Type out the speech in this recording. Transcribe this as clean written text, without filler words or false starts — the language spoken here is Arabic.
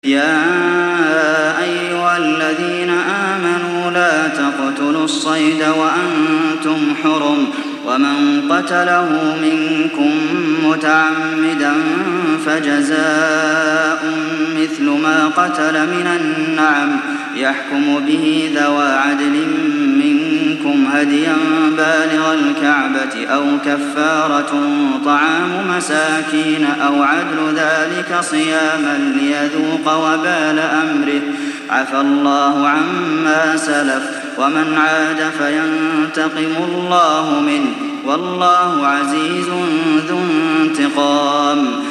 يا أيها الذين آمنوا لا تقتلوا الصيد وأنتم حرم ومن قتله منكم متعمدا فجزاء مثل ما قتل من النعم يحكم به ذوى عدل منكم هديا بالغ الكعبة أو كفارة طعام مساكين أو عدل ذلك صياما ليذوق وبال أمره عفى الله عما سلف ومن عاد فينتقم الله منه والله عزيز ذو انتقام